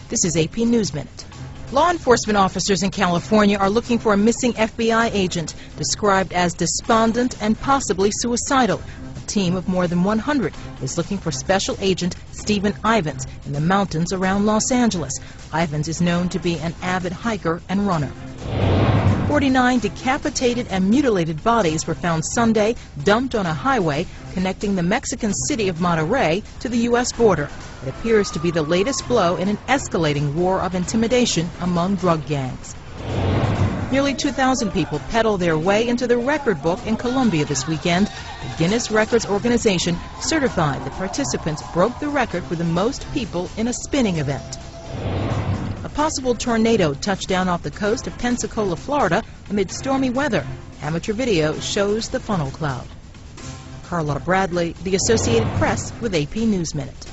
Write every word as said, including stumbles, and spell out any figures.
This is A P News Minute. Law enforcement officers in California are looking for a missing F B I agent described as despondent and possibly suicidal. A team of more than one hundred is looking for Special Agent Stephen Ivins in the mountains around Los Angeles. Ivins is known to be an avid hiker and runner. forty-nine decapitated and mutilated bodies were found Sunday, dumped on a highway connecting the Mexican city of Monterrey to the U S border. It appears to be the latest blow in an escalating war of intimidation among drug gangs. Nearly two thousand people pedaled their way into the record book in Colombia this weekend. The Guinness Records organization certified the participants broke the record for the most people in a spinning event. A possible tornado touched down off the coast of Pensacola, Florida, amid stormy weather. Amateur video shows the funnel cloud. Carlotta Bradley, The Associated Press, with A P News Minute.